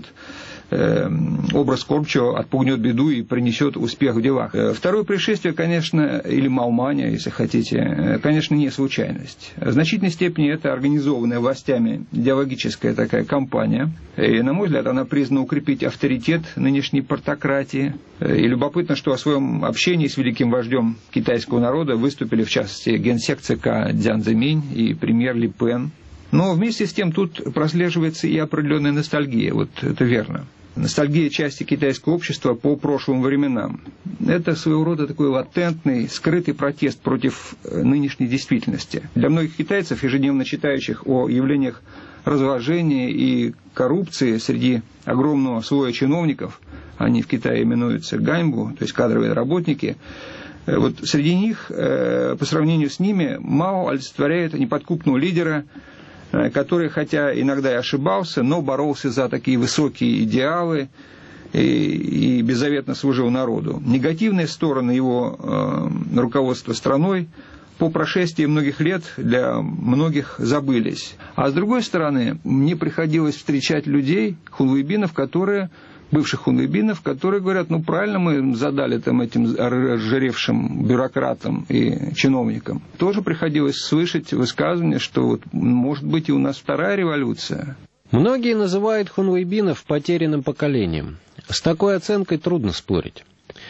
образ кормчего отпугнет беду и принесет успех в делах. Второе пришествие, конечно, или Маомания, если хотите, конечно, не случайность. В значительной степени это организованная властями идеологическая такая кампания. И, на мой взгляд, она призвана укрепить авторитет нынешней партократии. И любопытно, что о своем общении с великим вождем китайского народа выступили, в частности, генсек ЦК Цзян Цзэминь и премьер Ли Пен. Но вместе с тем тут прослеживается и определенная ностальгия, вот это верно. Ностальгия части китайского общества по прошлым временам. Это своего рода такой латентный, скрытый протест против нынешней действительности. Для многих китайцев, ежедневно читающих о явлениях разложения и коррупции среди огромного слоя чиновников, они в Китае именуются ганьбу, то есть кадровые работники, вот среди них, по сравнению с ними, Мао олицетворяет неподкупного лидера, который, хотя иногда и ошибался, но боролся за такие высокие идеалы и беззаветно служил народу. Негативные стороны его руководства страной по прошествии многих лет для многих забылись. А с другой стороны, мне приходилось встречать людей, хунвейбинов, бывших хунвейбинов, которые говорят, правильно мы задали там этим разжиревшим бюрократам и чиновникам. Тоже приходилось слышать высказывание, что может быть и у нас вторая революция. Многие называют хунвейбинов потерянным поколением. С такой оценкой трудно спорить.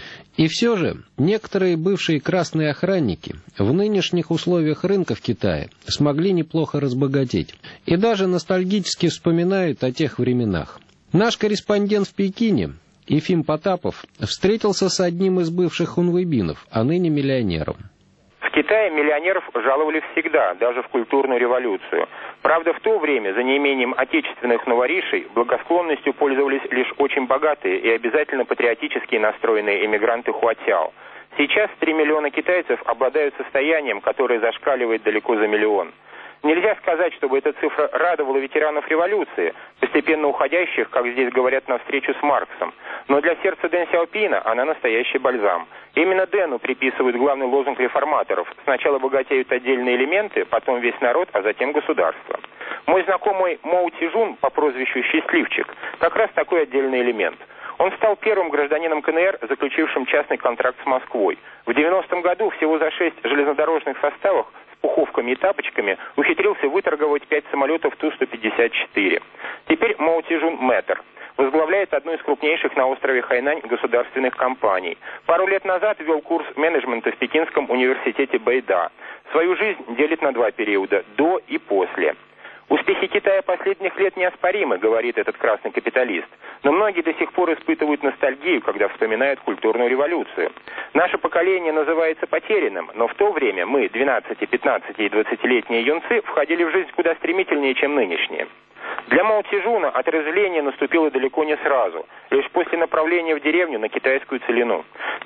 И все же некоторые бывшие красные охранники в нынешних условиях рынка в Китае смогли неплохо разбогатеть. И даже ностальгически вспоминают о тех временах. Наш корреспондент в Пекине, Ефим Потапов, встретился с одним из бывших хунвейбинов, а ныне миллионером. В Китае миллионеров жаловали всегда, даже в культурную революцию. Правда, в то время, за неимением отечественных новоришей, благосклонностью пользовались лишь очень богатые и обязательно патриотически настроенные эмигранты хуатяо. Сейчас 3 миллиона китайцев обладают состоянием, которое зашкаливает далеко за миллион. Нельзя сказать, чтобы эта цифра радовала ветеранов революции, постепенно уходящих, как здесь говорят, на встречу с Марксом. Но для сердца Дэн Сяопина она настоящий бальзам. Именно Дэну приписывают главный лозунг реформаторов: сначала богатеют отдельные элементы, потом весь народ, а затем государство. Мой знакомый Моу Цзэжун по прозвищу «Счастливчик» как раз такой отдельный элемент. Он стал первым гражданином КНР, заключившим частный контракт с Москвой. В 90-м году всего за 6 железнодорожных составов с пуховками и тапочками ухитрился выторговать 5 самолетов Ту-154. Теперь Моу Цзэжун мэтр. Возглавляет одну из крупнейших на острове Хайнань государственных компаний. Пару лет назад вел курс менеджмента в Пекинском университете Бэйда. Свою жизнь делит на 2 периода – до и после. Успехи Китая последних лет неоспоримы, говорит этот красный капиталист. Но многие до сих пор испытывают ностальгию, когда вспоминают культурную революцию. Наше поколение называется потерянным, но в то время мы, 12, 15 и 20-летние юнцы, входили в жизнь куда стремительнее, чем нынешние. Для Мао Цзэжуна отрезвление наступило далеко не сразу, лишь после направления в деревню на китайскую целину.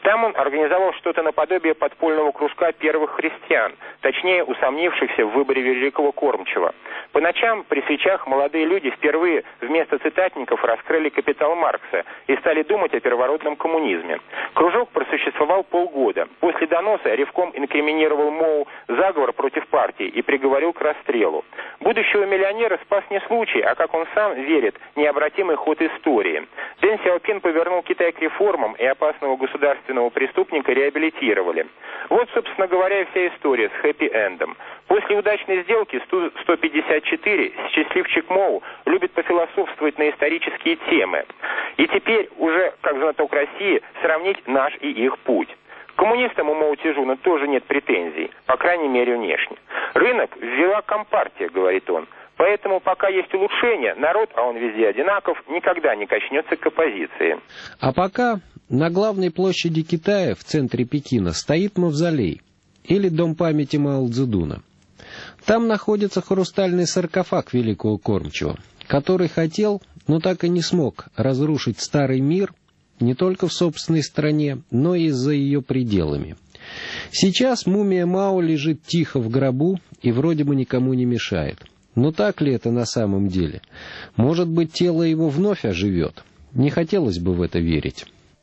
Сам он организовал что-то наподобие подпольного кружка первых христиан, точнее усомнившихся в выборе великого кормчего. По ночам при свечах молодые люди впервые вместо цитатников раскрыли «Капитал» Маркса и стали думать о первородном коммунизме. Кружок просуществовал полгода. После доноса Ревком инкриминировал Моу заговор против партии и приговорил к расстрелу. Будущего миллионера спас не случай, а, как он сам верит, необратимый ход истории. Дэн Сяопин повернул Китай к реформам, и опасного государственного преступника реабилитировали. Вот, собственно говоря, и вся история с хэппи-эндом. После удачной сделки 154 счастливчик Моу любит пофилософствовать на исторические темы. И теперь уже, как знаток России, сравнить наш и их путь. К коммунистам у Мао Цзэдуна тоже нет претензий, по крайней мере внешне. Рынок ввела Компартия, говорит он. Поэтому пока есть улучшения, народ, а он везде одинаков, никогда не качнется к оппозиции. А пока на главной площади Китая в центре Пекина стоит мавзолей, или дом памяти Мао Цзэдуна. Там находится хрустальный саркофаг великого кормчего, который хотел, но так и не смог разрушить старый мир не только в собственной стране, но и за ее пределами. Сейчас мумия Мао лежит тихо в гробу и вроде бы никому не мешает. Но так ли это на самом деле? Может быть, тело его вновь оживет? Не хотелось бы в это верить.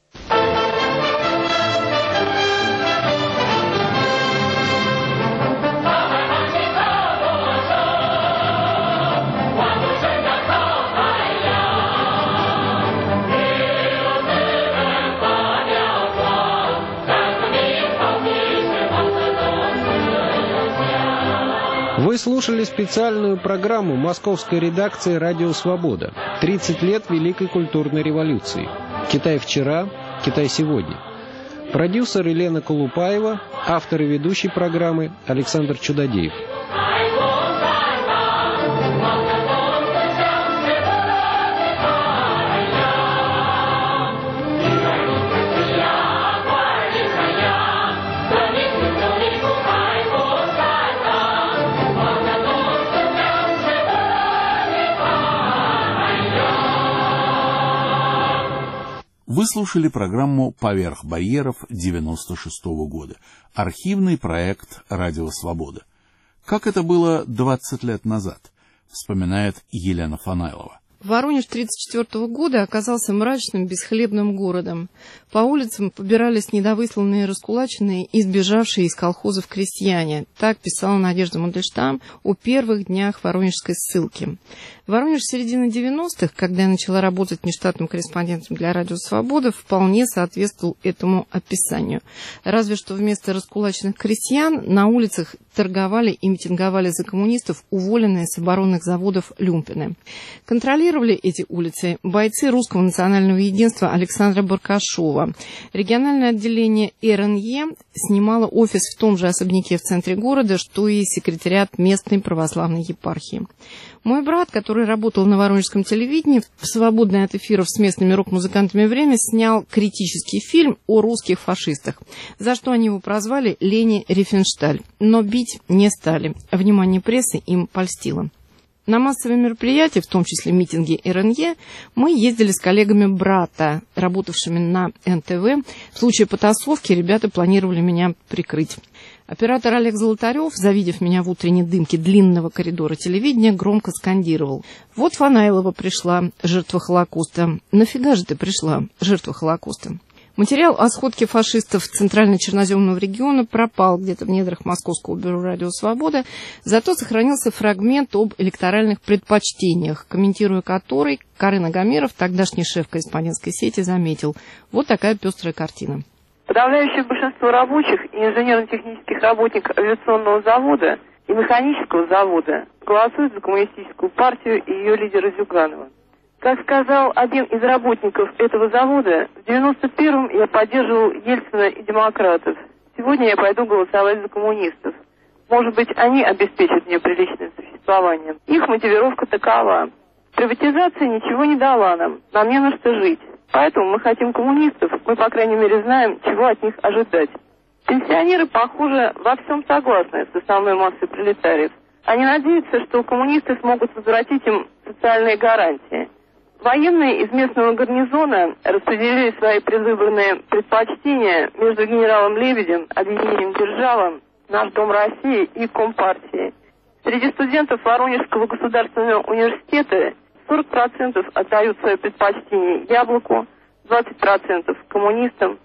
Вы слушали специальную программу московской редакции «Радио Свобода». 30 лет Великой культурной революции. Китай вчера, Китай сегодня. Продюсер Елена Колупаева, автор и ведущий программы Александр Чудодеев. Вы слушали программу «Поверх барьеров» 96-го года. Архивный проект «Радио Свобода». Как это было 20 лет назад, вспоминает Елена Фанайлова. Воронеж 1934 года оказался мрачным, бесхлебным городом. По улицам побирались недовысланные, раскулаченные и сбежавшие из колхозов крестьяне. Так писала Надежда Мандельштам о первых днях воронежской ссылки. Воронеж середины 90-х, когда я начала работать нештатным корреспондентом для «Радио Свобода», вполне соответствовал этому описанию. Разве что вместо раскулаченных крестьян на улицах торговали и митинговали за коммунистов уволенные с оборонных заводов люмпины. Контролировали эти улицы бойцы Русского национального единства Александра Баркашова. Региональное отделение РНЕ снимало офис в том же особняке в центре города, что и секретариат местной православной епархии. Мой брат, который работал на воронежском телевидении, в свободное от эфиров с местными рок-музыкантами время снял критический фильм о русских фашистах, за что они его прозвали Лени Рифеншталь. Но бить не стали. Внимание прессы им польстило. На массовые мероприятия, в том числе митинги РНЕ, мы ездили с коллегами брата, работавшими на НТВ. В случае потасовки ребята планировали меня прикрыть. Оператор Олег Золотарев, завидев меня в утренней дымке длинного коридора телевидения, громко скандировал: «Вот Фанайлова пришла, жертва Холокоста. Нафига же ты пришла, жертва Холокоста?» Материал о сходке фашистов Центрально-Черноземного региона пропал где-то в недрах Московского бюро «Радио Свобода», зато сохранился фрагмент об электоральных предпочтениях, комментируя который, Карын Агамиров, тогдашний шеф корреспондентской сети, заметил: вот такая пестрая картина. Подавляющее большинство рабочих и инженерно-технических работников авиационного завода и механического завода голосуют за коммунистическую партию и ее лидера Зюганова. Как сказал один из работников этого завода, в 91-м я поддерживал Ельцина и демократов. Сегодня я пойду голосовать за коммунистов. Может быть, они обеспечат мне приличное существование. Их мотивировка такова: приватизация ничего не дала нам не на что жить. Поэтому мы хотим коммунистов, мы, по крайней мере, знаем, чего от них ожидать. Пенсионеры, похоже, во всем согласны с основной массой пролетариев. Они надеются, что коммунисты смогут возвратить им социальные гарантии. Военные из местного гарнизона распределили свои предвыборные предпочтения между генералом Лебедем, объединением «Держава», «Наш Дом России» и Компартией. Среди студентов Воронежского государственного университета 40% отдают свое предпочтение «Яблоку», 20% коммунистам,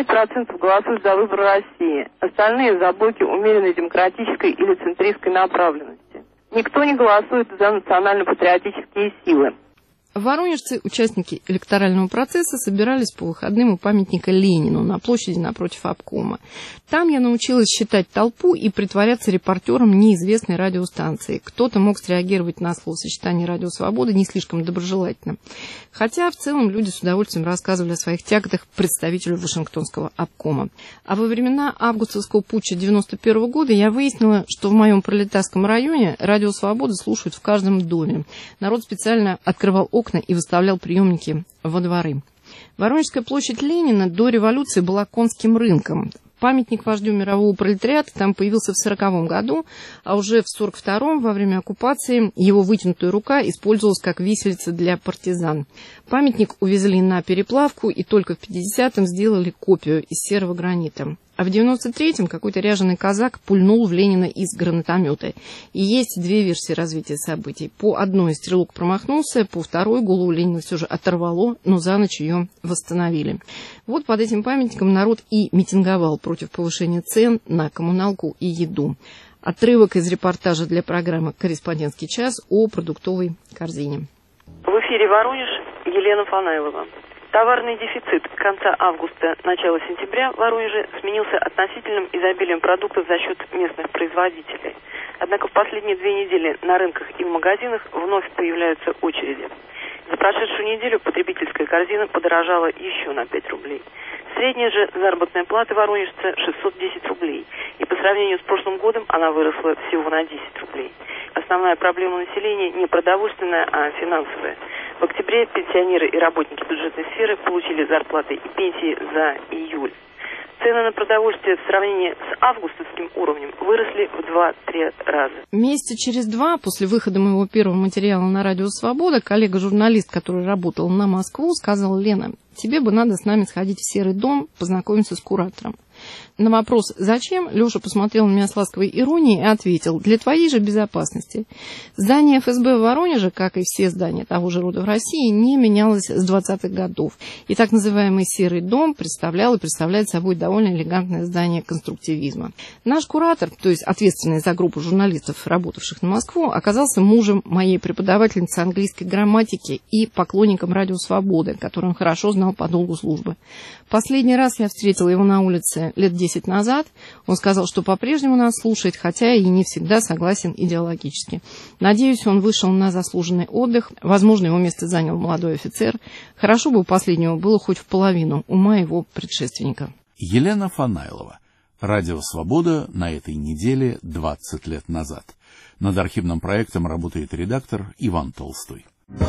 5% голосуют за выбор России, остальные за блоки умеренной демократической или центристской направленности. Никто не голосует за национально-патриотические силы. Воронежцы, участники электорального процесса, собирались по выходным у памятника Ленину на площади напротив обкома. Там я научилась считать толпу и притворяться репортером неизвестной радиостанции. Кто-то мог среагировать на словосочетание «Радио Свобода» не слишком доброжелательно. Хотя в целом люди с удовольствием рассказывали о своих тяготах представителю Вашингтонского обкома. А во времена августовского путча 1991 года я выяснила, что в моем пролетарском районе «Радио Свобода» слушают в каждом доме. Народ специально открывал окна и выставлял приемники во дворы. Воронежская площадь Ленина до революции была конским рынком. Памятник вождю мирового пролетариата там появился в 1940 году, а уже в 1942 во время оккупации его вытянутая рука использовалась как виселица для партизан. Памятник увезли на переплавку и только в 1950-м сделали копию из серого гранита. А в 1993-м какой-то ряженый казак пульнул в Ленина из гранатомета. И есть две версии развития событий. По одной стрелок промахнулся, по второй голову Ленина все же оторвало, но за ночь ее восстановили. Вот под этим памятником народ и митинговал против повышения цен на коммуналку и еду. Отрывок из репортажа для программы «Корреспондентский час» о продуктовой корзине. В эфире Воронеж, Елена Фанайлова. Товарный дефицит конца августа, начала сентября в Воронеже сменился относительным изобилием продуктов за счет местных производителей. Однако в последние 2 недели на рынках и в магазинах вновь появляются очереди. За прошедшую неделю потребительская корзина подорожала еще на 5 рублей. Средняя же заработная плата воронежца 610 рублей. И по сравнению с прошлым годом она выросла всего на 10 рублей. Основная проблема населения не продовольственная, а финансовая. В октябре пенсионеры и работники бюджетной сферы получили зарплаты и пенсии за июль. Цены на продовольствие в сравнении с августовским уровнем выросли в 2-3 раза. Месяца через 2 после выхода моего первого материала на «Радио Свобода» коллега-журналист, который работал на Москву, сказал: «Лена, тебе бы надо с нами сходить в Серый дом, познакомиться с куратором». На вопрос «Зачем?» Леша посмотрел на меня с ласковой иронией и ответил: «Для твоей же безопасности». Здание ФСБ в Воронеже, как и все здания того же рода в России, не менялось с 20-х годов. И так называемый Серый дом представлял и представляет собой довольно элегантное здание конструктивизма. Наш куратор, то есть ответственный за группу журналистов, работавших на Москву, оказался мужем моей преподавательницы английской грамматики и поклонником «Радио Свободы», который он хорошо знал по долгу службы. Последний раз я встретила его на улице лет 10 назад. Он сказал, что по-прежнему нас слушает, хотя и не всегда согласен идеологически. Надеюсь, он вышел на заслуженный отдых. Возможно, его место занял молодой офицер. Хорошо бы у последнего было хоть в половину ума его предшественника. Елена Фанайлова. «Радио Свобода» на этой неделе 20 лет назад. Над архивным проектом работает редактор Иван Толстой.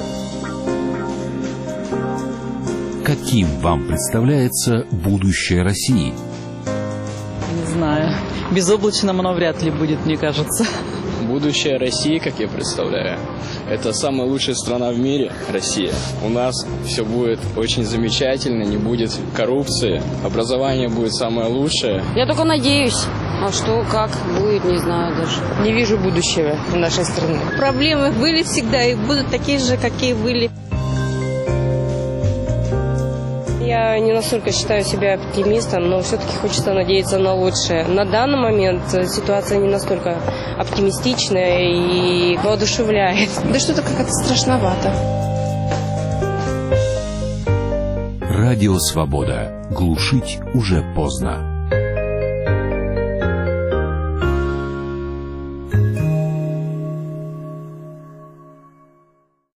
Каким вам представляется будущее России? Не знаю. Безоблачным оно вряд ли будет, мне кажется. Будущее России, как я представляю, это самая лучшая страна в мире, Россия. У нас все будет очень замечательно, не будет коррупции, образование будет самое лучшее. Я только надеюсь. А что, как будет, не знаю даже. Не вижу будущего нашей страны. Проблемы были всегда и будут такие же, какие были. Я не настолько считаю себя оптимистом, но все-таки хочется надеяться на лучшее. На данный момент ситуация не настолько оптимистичная и воодушевляет. Да что-то как-то страшновато. Радио Свобода. Глушить уже поздно.